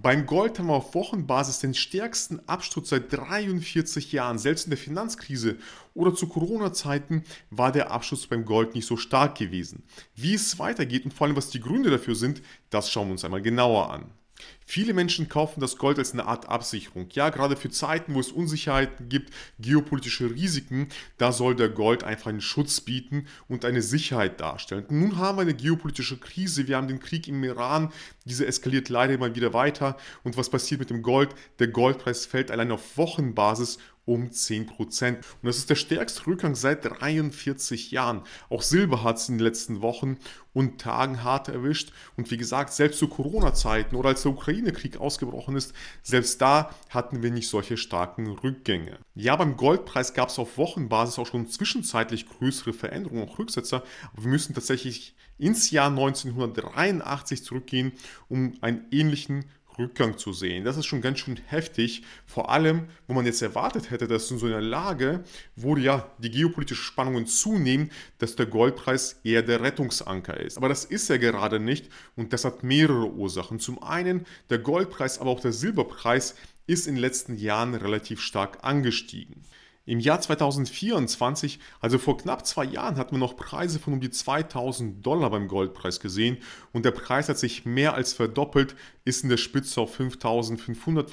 Beim Gold haben wir auf Wochenbasis den stärksten Absturz seit 43 Jahren. Selbst in der Finanzkrise oder zu Corona-Zeiten war der Absturz beim Gold nicht so stark gewesen. Wie es weitergeht und vor allem was die Gründe dafür sind, das schauen wir uns einmal genauer an. Viele Menschen kaufen das Gold als eine Art Absicherung. Ja, gerade für Zeiten, wo es Unsicherheiten gibt, geopolitische Risiken, da soll der Gold einfach einen Schutz bieten und eine Sicherheit darstellen. Und nun haben wir eine geopolitische Krise, wir haben den Krieg im Iran, diese eskaliert leider immer wieder weiter. Und was passiert mit dem Gold? Der Goldpreis fällt allein auf Wochenbasis um 10%. Und das ist der stärkste Rückgang seit 43 Jahren. Auch Silber hat es in den letzten Wochen und Tagen hart erwischt. Und wie gesagt, selbst zu Corona-Zeiten oder als der Ukraine-Krieg ausgebrochen ist, selbst da hatten wir nicht solche starken Rückgänge. Ja, beim Goldpreis gab es auf Wochenbasis auch schon zwischenzeitlich größere Veränderungen, auch Rücksetzer. Aber wir müssen tatsächlich ins Jahr 1983 zurückgehen, um einen ähnlichen Rückgang zu sehen. Das ist schon ganz schön heftig, vor allem, wo man jetzt erwartet hätte, dass in so einer Lage, wo ja die geopolitischen Spannungen zunehmen, dass der Goldpreis eher der Rettungsanker ist. Aber das ist er gerade nicht und das hat mehrere Ursachen. Zum einen der Goldpreis, aber auch der Silberpreis ist in den letzten Jahren relativ stark angestiegen. Im Jahr 2024, also vor knapp 2 Jahren, hatten wir noch Preise von um die $2.000 beim Goldpreis gesehen und der Preis hat sich mehr als verdoppelt, ist in der Spitze auf 5.500,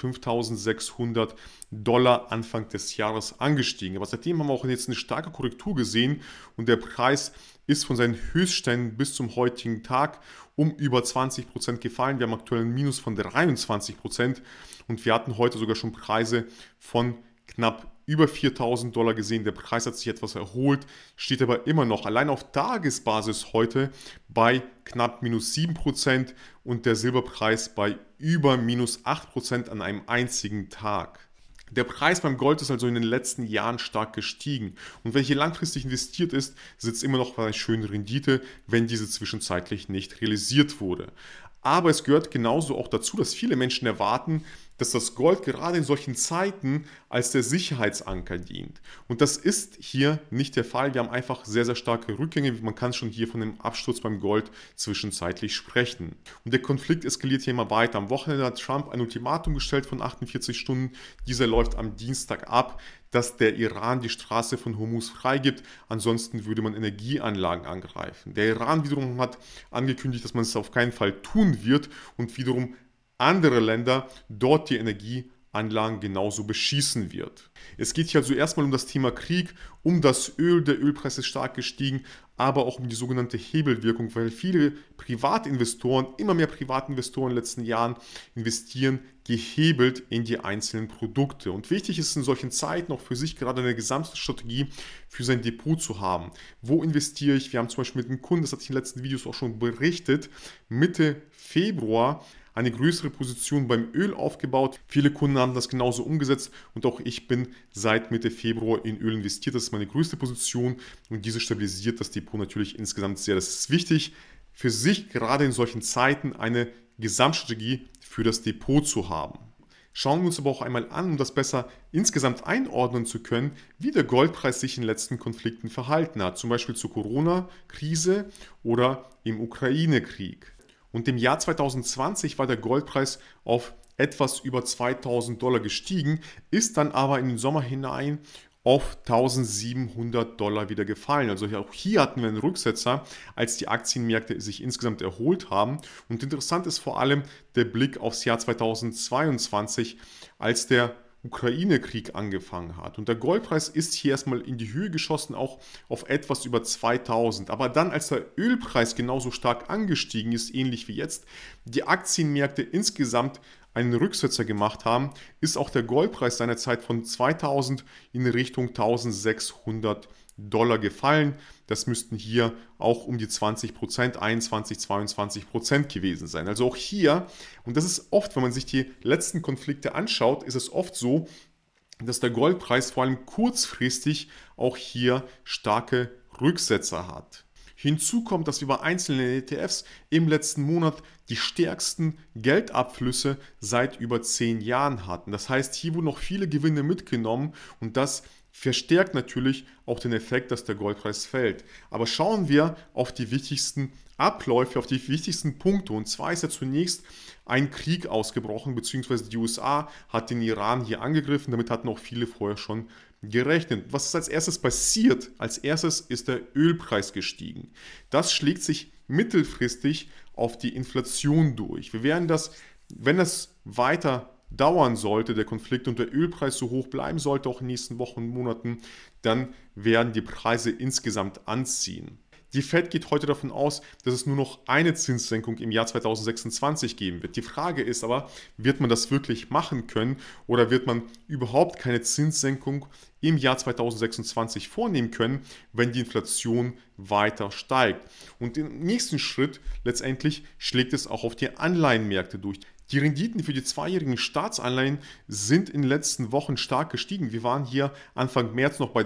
$5.600 Anfang des Jahres angestiegen. Aber seitdem haben wir auch jetzt eine starke Korrektur gesehen und der Preis ist von seinen Höchstständen bis zum heutigen Tag um über 20% gefallen. Wir haben aktuell ein Minus von 23% und wir hatten heute sogar schon Preise von knapp über $4.000 gesehen. Der Preis hat sich etwas erholt, steht aber immer noch allein auf Tagesbasis heute bei knapp minus 7% und der Silberpreis bei über minus 8% an einem einzigen Tag. Der Preis beim Gold ist also in den letzten Jahren stark gestiegen. Und wer hier langfristig investiert ist, sitzt immer noch bei einer schönen Rendite, wenn diese zwischenzeitlich nicht realisiert wurde. Aber es gehört genauso auch dazu, dass viele Menschen erwarten, dass das Gold gerade in solchen Zeiten als der Sicherheitsanker dient. Und das ist hier nicht der Fall. Wir haben einfach sehr, sehr starke Rückgänge. Man kann schon hier von einem Absturz beim Gold zwischenzeitlich sprechen. Und der Konflikt eskaliert hier immer weiter. Am Wochenende hat Trump ein Ultimatum gestellt von 48 Stunden. Dieser läuft am Dienstag ab, dass der Iran die Straße von Hormuz freigibt. Ansonsten würde man Energieanlagen angreifen. Der Iran wiederum hat angekündigt, dass man es auf keinen Fall tun wird und wiederum andere Länder dort die Energieanlagen genauso beschießen wird. Es geht hier also erstmal um das Thema Krieg, um das Öl. Der Ölpreis ist stark gestiegen, aber auch um die sogenannte Hebelwirkung, weil viele Privatinvestoren, immer mehr Privatinvestoren in den letzten Jahren investieren gehebelt in die einzelnen Produkte. Und wichtig ist in solchen Zeiten auch für sich gerade eine Gesamtstrategie für sein Depot zu haben. Wo investiere ich? Wir haben zum Beispiel mit einem Kunden, das hatte ich in den letzten Videos auch schon berichtet, Mitte Februar eine größere Position beim Öl aufgebaut. Viele Kunden haben das genauso umgesetzt und auch ich bin seit Mitte Februar in Öl investiert. Das ist meine größte Position und diese stabilisiert das Depot natürlich insgesamt sehr. Das ist wichtig für sich, gerade in solchen Zeiten eine Gesamtstrategie für das Depot zu haben. Schauen wir uns aber auch einmal an, um das besser insgesamt einordnen zu können, wie der Goldpreis sich in den letzten Konflikten verhalten hat, zum Beispiel zur Corona-Krise oder im Ukraine-Krieg. Und im Jahr 2020 war der Goldpreis auf etwas über $2.000 gestiegen, ist dann aber in den Sommer hinein auf $1.700 wieder gefallen. Also auch hier hatten wir einen Rücksetzer, als die Aktienmärkte sich insgesamt erholt haben. Und interessant ist vor allem der Blick aufs Jahr 2022, als der Ukraine-Krieg angefangen hat. Und der Goldpreis ist hier erstmal in die Höhe geschossen, auch auf etwas über 2000. Aber dann, als der Ölpreis genauso stark angestiegen ist, ähnlich wie jetzt, die Aktienmärkte insgesamt einen Rücksetzer gemacht haben, ist auch der Goldpreis seinerzeit von 2000 in Richtung $1.600 gefallen. Das müssten hier auch um die 20%, 21, 22% gewesen sein. Also auch hier, und das ist oft, wenn man sich die letzten Konflikte anschaut, ist es oft so, dass der Goldpreis vor allem kurzfristig auch hier starke Rücksetzer hat. Hinzu kommt, dass wir bei einzelnen ETFs im letzten Monat die stärksten Geldabflüsse seit über 10 Jahren hatten. Das heißt, hier wurden noch viele Gewinne mitgenommen und das verstärkt natürlich auch den Effekt, dass der Goldpreis fällt. Aber schauen wir auf die wichtigsten Abläufe, auf die wichtigsten Punkte. Und zwar ist ja zunächst ein Krieg ausgebrochen, beziehungsweise die USA hat den Iran hier angegriffen. Damit hatten auch viele vorher schon gerechnet. Was ist als erstes passiert? Als erstes ist der Ölpreis gestiegen. Das schlägt sich mittelfristig auf die Inflation durch. Wir werden das, wenn das weiter dauern sollte, der Konflikt, und der Ölpreis so hoch bleiben sollte, auch in den nächsten Wochen und Monaten, dann werden die Preise insgesamt anziehen. Die Fed geht heute davon aus, dass es nur noch eine Zinssenkung im Jahr 2026 geben wird. Die Frage ist aber, wird man das wirklich machen können oder wird man überhaupt keine Zinssenkung im Jahr 2026 vornehmen können, wenn die Inflation weiter steigt? Und im nächsten Schritt letztendlich schlägt es auch auf die Anleihenmärkte durch. Die Renditen für die zweijährigen Staatsanleihen sind in den letzten Wochen stark gestiegen. Wir waren hier Anfang März noch bei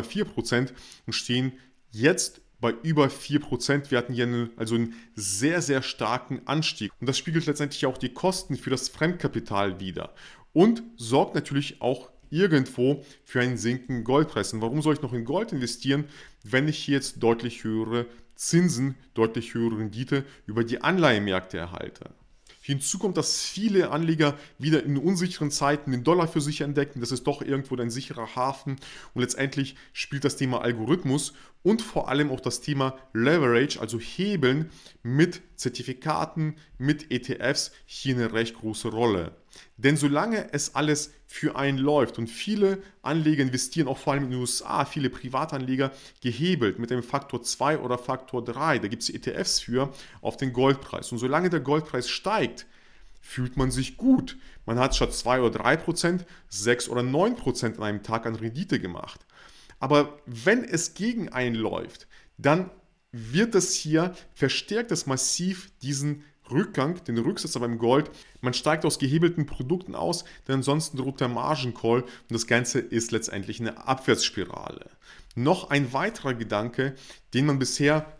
3,4% und stehen jetzt bei über 4%. Wir hatten hier einen sehr, sehr starken Anstieg. Und das spiegelt letztendlich auch die Kosten für das Fremdkapital wider und sorgt natürlich auch irgendwo für einen sinkenden Goldpreis. Und warum soll ich noch in Gold investieren, wenn ich hier jetzt deutlich höhere Zinsen, deutlich höhere Rendite über die Anleihemärkte erhalte? Hinzu kommt, dass viele Anleger wieder in unsicheren Zeiten den Dollar für sich entdecken. Das ist doch irgendwo ein sicherer Hafen. Und letztendlich spielt das Thema Algorithmus und vor allem auch das Thema Leverage, also Hebeln mit Zertifikaten, mit ETFs, hier eine recht große Rolle. Denn solange es alles für einen läuft und viele Anleger investieren, auch vor allem in den USA, viele Privatanleger gehebelt mit einem Faktor 2 oder Faktor 3, da gibt es ETFs für, auf den Goldpreis. Und solange der Goldpreis steigt, fühlt man sich gut. Man hat statt 2 oder 3% 6 oder 9% an einem Tag an Rendite gemacht. Aber wenn es gegen einen läuft, dann wird es hier, verstärkt es massiv diesen Rückgang, den Rücksetzer beim Gold. Man steigt aus gehebelten Produkten aus, denn ansonsten droht der Margin-Call und das Ganze ist letztendlich eine Abwärtsspirale. Noch ein weiterer Gedanke, den man bisher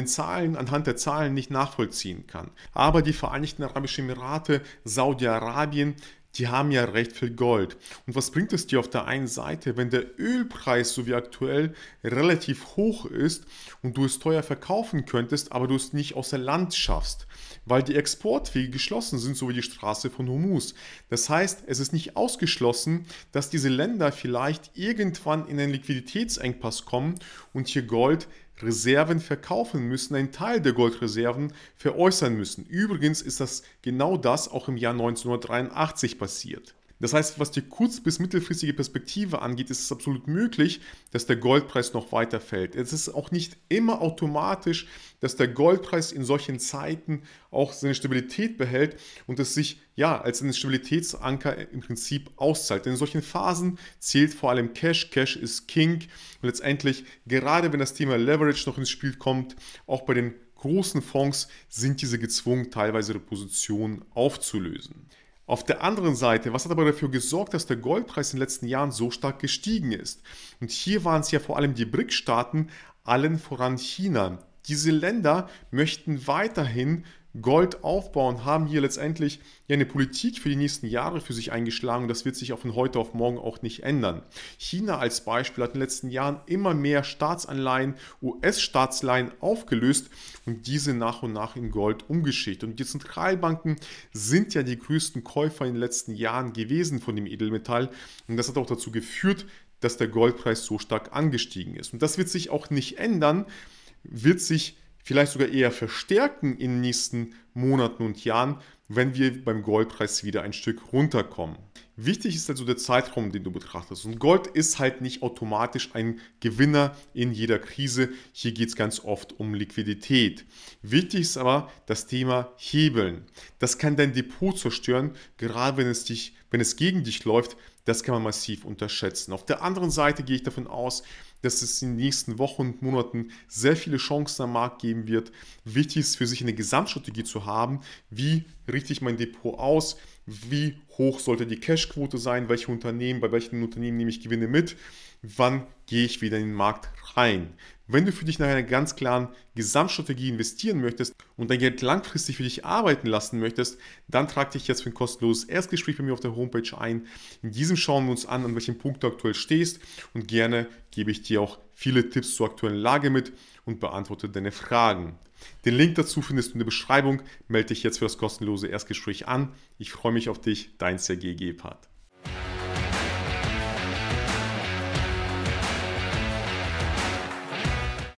anhand der Zahlen nicht nachvollziehen kann. Aber die Vereinigten Arabischen Emirate, Saudi-Arabien, die haben ja recht viel Gold. Und was bringt es dir auf der einen Seite, wenn der Ölpreis, so wie aktuell, relativ hoch ist und du es teuer verkaufen könntest, aber du es nicht außer Land schaffst? Weil die Exportwege geschlossen sind, so wie die Straße von Hormuz. Das heißt, es ist nicht ausgeschlossen, dass diese Länder vielleicht irgendwann in einen Liquiditätsengpass kommen und hier Goldreserven verkaufen müssen, einen Teil der Goldreserven veräußern müssen. Übrigens ist das genau das auch im Jahr 1983 passiert. Das heißt, was die kurz- bis mittelfristige Perspektive angeht, ist es absolut möglich, dass der Goldpreis noch weiter fällt. Es ist auch nicht immer automatisch, dass der Goldpreis in solchen Zeiten auch seine Stabilität behält und es sich als einen Stabilitätsanker im Prinzip auszahlt. Denn in solchen Phasen zählt vor allem Cash. Cash ist King. Und letztendlich, gerade wenn das Thema Leverage noch ins Spiel kommt, auch bei den großen Fonds sind diese gezwungen, teilweise ihre Positionen aufzulösen. Auf der anderen Seite, was hat aber dafür gesorgt, dass der Goldpreis in den letzten Jahren so stark gestiegen ist? Und hier waren es ja vor allem die BRIC-Staaten, allen voran China. Diese Länder möchten weiterhin Gold aufbauen, haben hier letztendlich eine Politik für die nächsten Jahre für sich eingeschlagen. Das wird sich auch von heute auf morgen auch nicht ändern. China als Beispiel hat in den letzten Jahren immer mehr Staatsanleihen, US-Staatsleihen aufgelöst und diese nach und nach in Gold umgeschichtet. Und die Zentralbanken sind ja die größten Käufer in den letzten Jahren gewesen von dem Edelmetall. Und das hat auch dazu geführt, dass der Goldpreis so stark angestiegen ist. Und das wird sich auch nicht ändern, wird sich vielleicht sogar eher verstärken in den nächsten Monaten und Jahren, wenn wir beim Goldpreis wieder ein Stück runterkommen. Wichtig ist also der Zeitraum, den du betrachtest. Und Gold ist halt nicht automatisch ein Gewinner in jeder Krise. Hier geht es ganz oft um Liquidität. Wichtig ist aber das Thema Hebeln. Das kann dein Depot zerstören, gerade wenn es gegen dich läuft. Das kann man massiv unterschätzen. Auf der anderen Seite gehe ich davon aus, dass es in den nächsten Wochen und Monaten sehr viele Chancen am Markt geben wird. Wichtig ist für sich eine Gesamtstrategie zu haben. Wie richte ich mein Depot aus? Wie hoch sollte die Cashquote sein? Bei welchen Unternehmen nehme ich Gewinne mit? Wann gehe ich wieder in den Markt rein? Wenn du für dich nach einer ganz klaren Gesamtstrategie investieren möchtest und dein Geld langfristig für dich arbeiten lassen möchtest, dann trag dich jetzt für ein kostenloses Erstgespräch bei mir auf der Homepage ein. In diesem schauen wir uns an welchem Punkt du aktuell stehst, und gerne gebe ich dir auch viele Tipps zur aktuellen Lage mit und beantworte deine Fragen. Den Link dazu findest du in der Beschreibung. Melde dich jetzt für das kostenlose Erstgespräch an. Ich freue mich auf dich, dein Sergej Gebhardt.